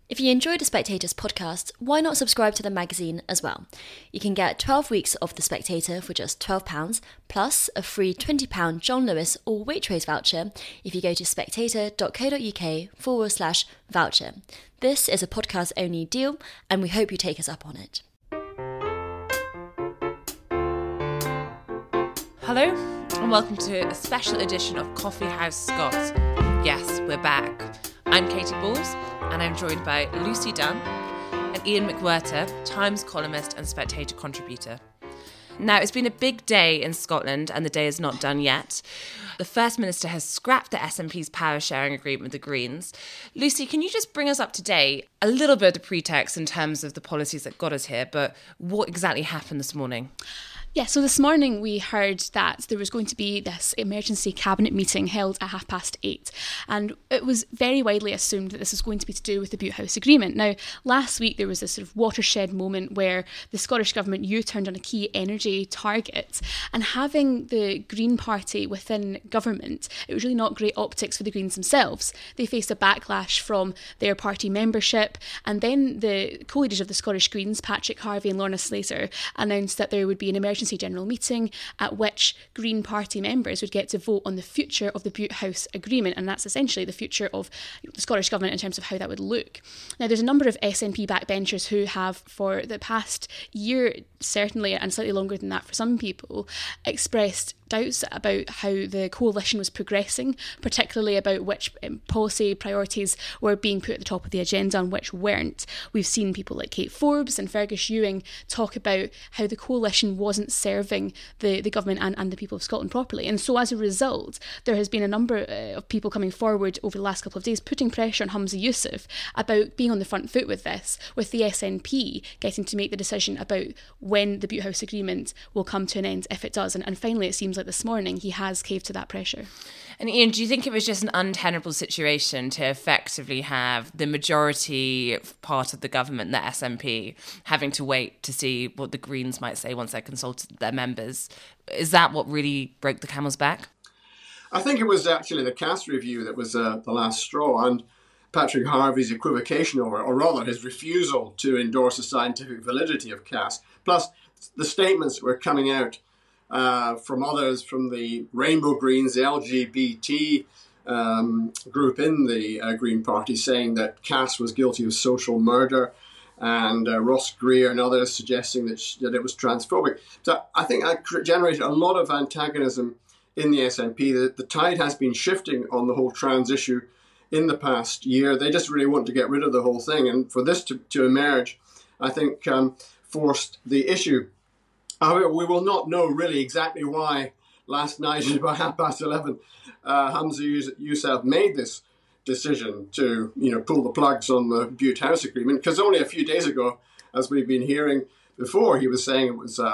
If you enjoy The Spectator's podcast, why not subscribe to the magazine as well? You can get 12 weeks of The Spectator for just £12, plus a free £20 John Lewis or Waitrose voucher if you go to spectator.co.uk/voucher. This is a podcast-only deal, and we hope you take us up on it. Hello, and welcome to a special edition of Coffee House Scott. Yes, we're back. I'm Katie Balls, and I'm joined by Lucy Dunn and Ian McWhirter, Times columnist and Spectator contributor. Now, it's been a big day in Scotland, and the day is not done yet. The First Minister has scrapped the SNP's power-sharing agreement with the Greens. Lucy, can you just bring us up to date? A little bit of the pretext in terms of the policies that got us here, but what exactly happened this morning? Yeah, so this morning we heard that there was going to be this emergency cabinet meeting held at 8:30, and it was very widely assumed that this was going to be to do with the Butte House Agreement. Now, last week there was this sort of watershed moment where the Scottish Government U-turned on a key energy target, and having the Green Party within government, it was really not great optics for the Greens themselves. They faced a backlash from their party membership, and then the co-leaders of the Scottish Greens, Patrick Harvie and Lorna Slater, announced that there would be an emergency general meeting at which Green Party members would get to vote on the future of the Butte House Agreement, and that's essentially the future of the Scottish Government in terms of how that would look. Now, there's a number of SNP backbenchers who have, for the past year certainly, and slightly longer than that for some people, expressed doubts about how the coalition was progressing, particularly about which policy priorities were being put at the top of the agenda and which weren't. We've seen people like Kate Forbes and Fergus Ewing talk about how the coalition wasn't serving the government and the people of Scotland properly. And so as a result, there has been a number of people coming forward over the last couple of days putting pressure on Humza Yousaf about being on the front foot with this, with the SNP getting to make the decision about when the Butte House Agreement will come to an end, if it does. And finally, it seems like this morning he has caved to that pressure. And Ian, do you think it was just an untenable situation to effectively have the majority part of the government, the SNP, having to wait to see what the Greens might say once they consulted their members? Is that what really broke the camel's back? I think it was actually the Cass review that was the last straw, and Patrick Harvie's equivocation over it, or rather his refusal to endorse the scientific validity of Cass, plus the statements that were coming out from others, from the Rainbow Greens, the LGBT group in the Green Party, saying that Cass was guilty of social murder, and Ross Greer and others suggesting that it was transphobic. So I think that generated a lot of antagonism in the SNP. The tide has been shifting on the whole trans issue in the past year. They just really want to get rid of the whole thing, and for this to emerge, I think forced the issue. However, we will not know really exactly why last night at about 11:30, Humza Yousaf made this decision to, pull the plugs on the Butte House Agreement, because only a few days ago, as we've been hearing before, he was saying it was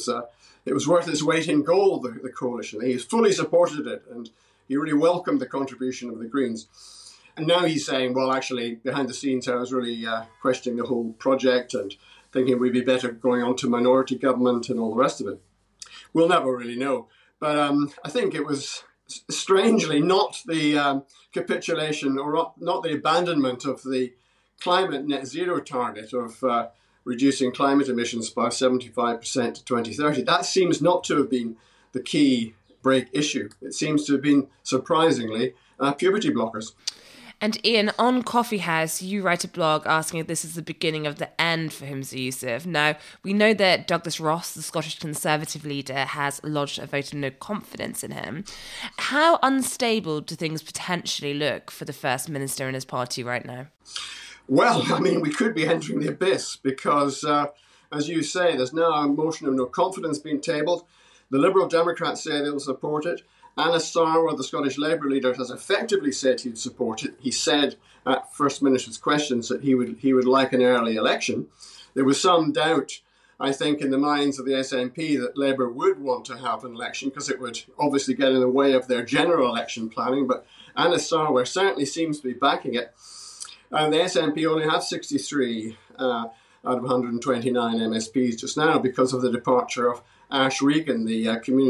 worth its weight in gold, the coalition. He fully supported it, and he really welcomed the contribution of the Greens. And now he's saying, well, actually, behind the scenes, I was really questioning the whole project and thinking we'd be better going on to minority government and all the rest of it. We'll never really know. But I think it was strangely not the capitulation or not the abandonment of the climate net zero target of reducing climate emissions by 75% to 2030. That seems not to have been the key break issue. It seems to have been, surprisingly, puberty blockers. And Ian, on Coffee House, you write a blog asking if this is the beginning of the end for Humza Yousaf. Now, we know that Douglas Ross, the Scottish Conservative leader, has lodged a vote of no confidence in him. How unstable do things potentially look for the First Minister and his party right now? Well, we could be entering the abyss because, as you say, there's now a motion of no confidence being tabled. The Liberal Democrats say they'll support it. Anna Sarwar, the Scottish Labour leader, has effectively said he'd support it. He said at First Minister's questions that he would like an early election. There was some doubt, I think, in the minds of the SNP that Labour would want to have an election because it would obviously get in the way of their general election planning. But Anna Sarwar certainly seems to be backing it. And the SNP only have 63 out of 129 MSPs just now because of the departure of Ash Regan, the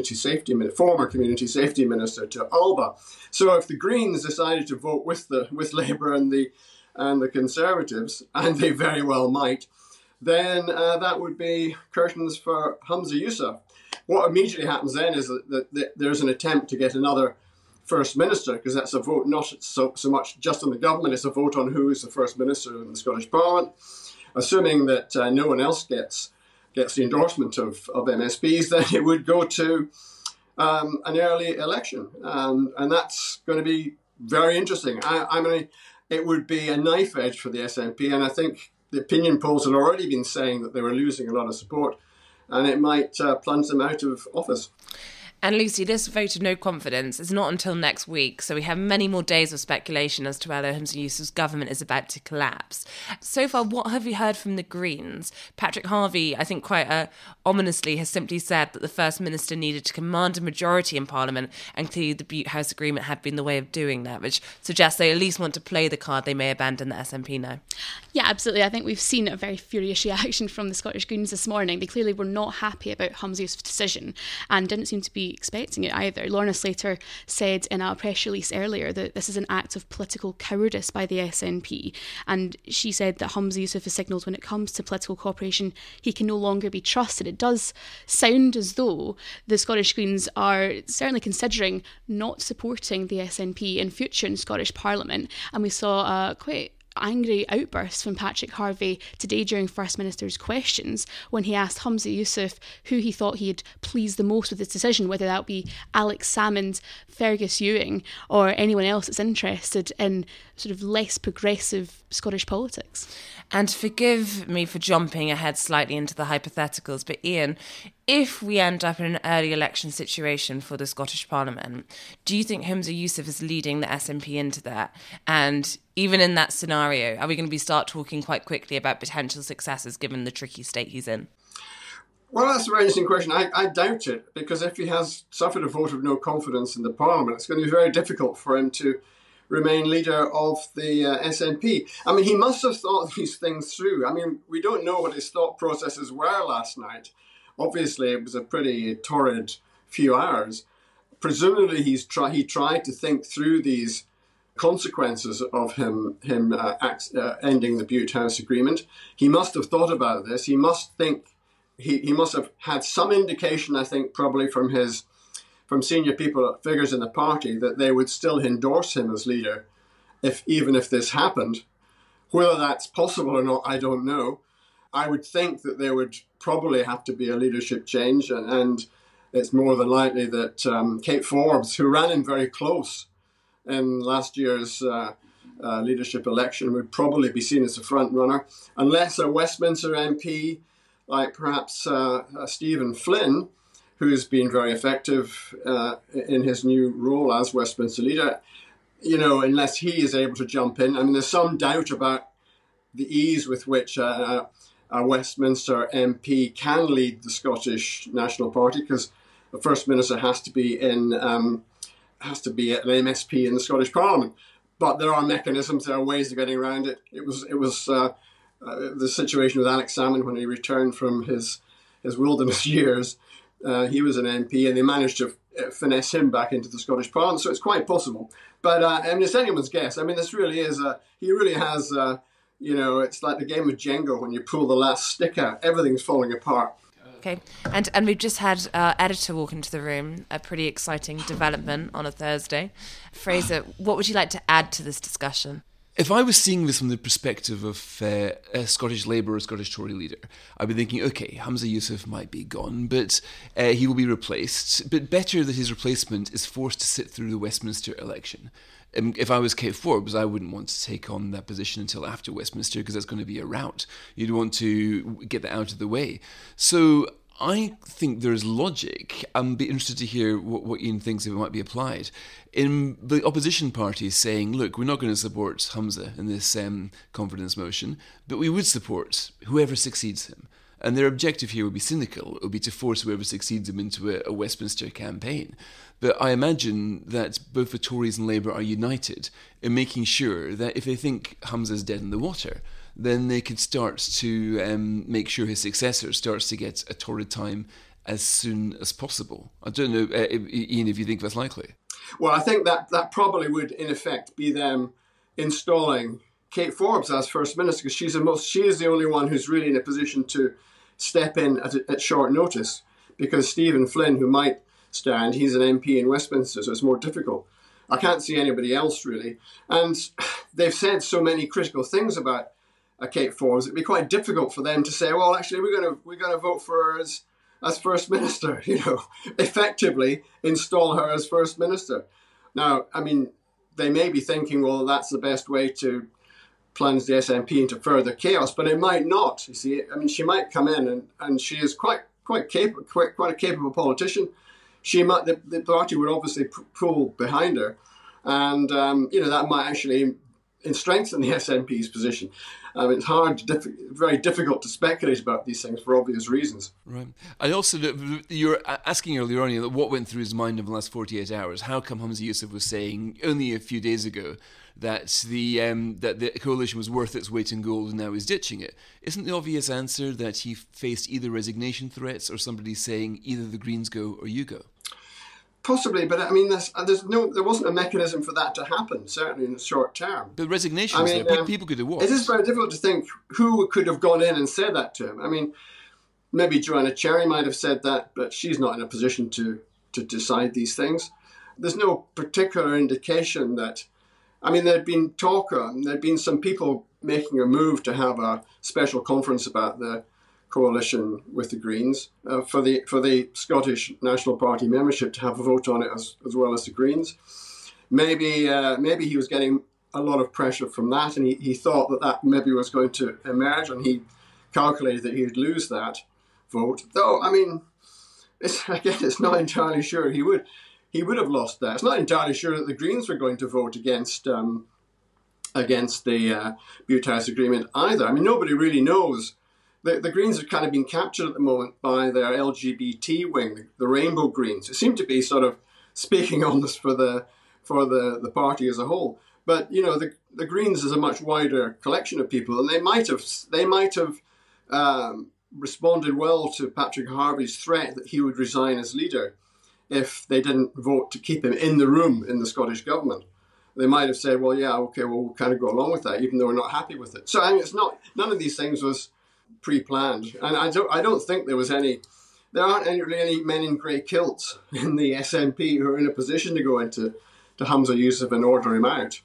former community safety minister, to Alba. So if the Greens decided to vote with Labour and the and the Conservatives, and they very well might, then that would be curtains for Humza Yousaf. What immediately happens then is that there's an attempt to get another First Minister, because that's a vote not so much just on the government, it's a vote on who is the First Minister in the Scottish Parliament. Assuming that no one else gets the endorsement of MSPs, then it would go to an early election. And that's going to be very interesting. I mean, it would be a knife edge for the SNP, and I think the opinion polls had already been saying that they were losing a lot of support, and it might plunge them out of office. And Lucy, this vote of no confidence is not until next week, so we have many more days of speculation as to whether Humza Yousaf's government is about to collapse. So far, what have you heard from the Greens? Patrick Harvie, I think quite ominously, has simply said that the First Minister needed to command a majority in Parliament, and clearly the Butte House Agreement had been the way of doing that, which suggests they at least want to play the card they may abandon the SNP now. Yeah, absolutely. I think we've seen a very furious reaction from the Scottish Greens this morning. They clearly were not happy about Humza Yousaf's decision and didn't seem to be expecting it either. Lorna Slater said in a press release earlier that this is an act of political cowardice by the SNP, and she said that Humza Yousaf has signalled when it comes to political cooperation he can no longer be trusted. It does sound as though the Scottish Greens are certainly considering not supporting the SNP in future in Scottish Parliament, and we saw quite angry outburst from Patrick Harvie today during First Minister's questions when he asked Humza Yousaf who he thought he had pleased the most with his decision, whether that be Alex Salmond, Fergus Ewing or anyone else that's interested in sort of less progressive Scottish politics. And forgive me for jumping ahead slightly into the hypotheticals, but Ian, if we end up in an early election situation for the Scottish Parliament, do you think Humza Yousaf is leading the SNP into that? And even in that scenario, are we going to start talking quite quickly about potential successors given the tricky state he's in? Well, that's a very interesting question. I doubt it, because if he has suffered a vote of no confidence in the Parliament, it's going to be very difficult for him to remain leader of the SNP. I mean, he must have thought these things through. I mean, we don't know what his thought processes were last night. Obviously, it was a pretty torrid few hours. Presumably, he tried to think through these consequences of him ending the Butte House Agreement. He must have thought about this. He must think. He must have had some indication, I think, probably from senior figures in the party, that they would still endorse him as leader, even if this happened. Whether that's possible or not, I don't know. I would think that there would probably have to be a leadership change, and it's more than likely that Kate Forbes, who ran in very close in last year's leadership election, would probably be seen as a front runner, unless a Westminster MP like perhaps Stephen Flynn, who's been very effective in his new role as Westminster leader, unless he is able to jump in. I mean, there's some doubt about the ease with which a Westminster MP can lead the Scottish National Party, because the First Minister has to be an MSP in the Scottish Parliament. But there are mechanisms, there are ways of getting around it. It was the situation with Alex Salmond when he returned from his wilderness years. He was an MP, and they managed to finesse him back into the Scottish Parliament. So it's quite possible. But it's anyone's guess. I mean, this really is he really has. It's like the game of Jenga when you pull the last stick out, everything's falling apart. Okay, and we've just had our editor walk into the room, a pretty exciting development on a Thursday. Fraser, what would you like to add to this discussion? If I was seeing this from the perspective of a Scottish Labour or Scottish Tory leader, I'd be thinking, okay, Humza Yousaf might be gone, but he will be replaced. But better that his replacement is forced to sit through the Westminster election. If I was Kate Forbes, I wouldn't want to take on that position until after Westminster, because that's going to be a rout. You'd want to get that out of the way. So I think there's logic. I'd be interested to hear what Ian thinks if it might be applied. In the opposition parties saying, look, we're not going to support Humza in this confidence motion, but we would support whoever succeeds him. And their objective here would be cynical. It would be to force whoever succeeds him into a Westminster campaign. But I imagine that both the Tories and Labour are united in making sure that if they think Humza's dead in the water, then they could start to make sure his successor starts to get a torrid time as soon as possible. I don't know, Ian, if you think that's likely. Well, I think that probably would, in effect, be them installing Kate Forbes as First Minister, because she is the only one who's really in a position to step in at short notice, because Stephen Flynn, who might stand, he's an MP in Westminster, so it's more difficult. I can't see anybody else really. And they've said so many critical things about Kate Forbes, it'd be quite difficult for them to say, well, actually, we're going to vote for her as First Minister, effectively install her as First Minister. Now, I mean, they may be thinking, well, that's the best way to plunge the SNP into further chaos, but it might not. You see, I mean, she might come in and she is quite a capable politician. The party would obviously pull behind her, and that might actually strengthen the SNP's position. It's very difficult to speculate about these things for obvious reasons. Right. And also, you were asking earlier on what went through his mind in the last 48 hours. How come Humza Yousaf was saying only a few days ago that the coalition was worth its weight in gold and now he's ditching it? Isn't the obvious answer that he faced either resignation threats or somebody saying either the Greens go or you go? Possibly, but I mean, there wasn't a mechanism for that to happen, certainly in the short term. But resignation people could have walked. It is very difficult to think who could have gone in and said that to him. I mean, maybe Joanna Cherry might have said that, but she's not in a position to decide these things. There's no particular indication that, I mean, there'd been some people making a move to have a special conference about the coalition with the Greens for the Scottish National Party membership to have a vote on it as well as the Greens. Maybe he was getting a lot of pressure from that, and he thought that maybe was going to emerge, and he calculated that he'd lose that vote. Though, I mean, it's not entirely sure he would have lost that. It's not entirely sure that the Greens were going to vote against the Bute House Agreement either. I mean, nobody really knows. The Greens have kind of been captured at the moment by their LGBT wing, the Rainbow Greens, who seem to be sort of speaking on this for the party as a whole. But the Greens is a much wider collection of people, and they might have responded well to Patrick Harvie's threat that he would resign as leader if they didn't vote to keep him in the room in the Scottish government. They might have said, well, yeah, okay, we'll kind of go along with that, even though we're not happy with it. So I mean, none of these things was pre-planned, and I don't think there aren't really any men in grey kilts in the SNP who are in a position to go into Humza Yousaf and order him out.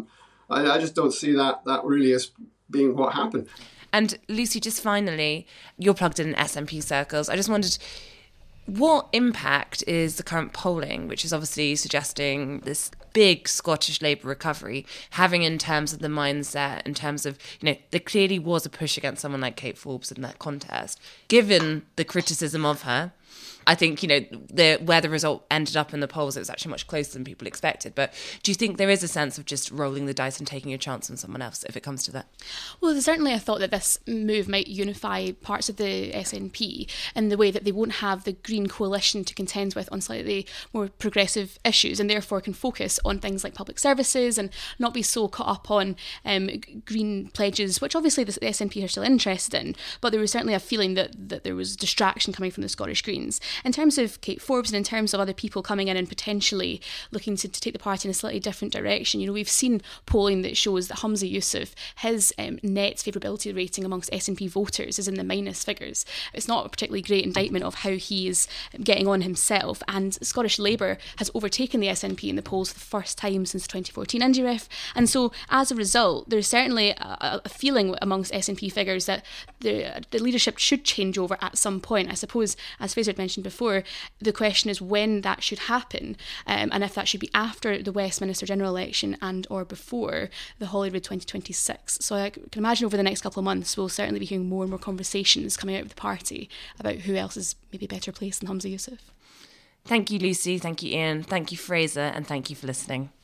I just don't see that really as being what happened. And Lucy, just finally, you're plugged in SNP circles. I just wondered, what impact is the current polling, which is obviously suggesting this big Scottish Labour recovery, having in terms of the mindset, in terms of, there clearly was a push against someone like Kate Forbes in that contest. Given the criticism of her, I think, where the result ended up in the polls, it was actually much closer than people expected. But do you think there is a sense of just rolling the dice and taking a chance on someone else if it comes to that? Well, there's certainly a thought that this move might unify parts of the SNP in the way that they won't have the Green coalition to contend with on slightly more progressive issues, and therefore can focus on things like public services and not be so caught up on Green pledges, which obviously the SNP are still interested in. But there was certainly a feeling that there was distraction coming from the Scottish Greens. In terms of Kate Forbes and in terms of other people coming in and potentially looking to take the party in a slightly different direction, we've seen polling that shows that Humza Yousaf, his net favourability rating amongst SNP voters is in the minus figures. It's not a particularly great indictment of how he is getting on himself, and Scottish Labour has overtaken the SNP in the polls for the first time since the 2014 IndyRef, and so as a result there's certainly a feeling amongst SNP figures that the leadership should change over at some point. I suppose, as Fraser had mentioned before, the question is when that should happen, and if that should be after the Westminster general election and or before the Holyrood 2026. So I can imagine over the next couple of months we'll certainly be hearing more and more conversations coming out of the party about who else is maybe better placed than Humza Yousaf. Thank you, Lucy. Thank you, Ian. Thank you, Fraser. And thank you for listening.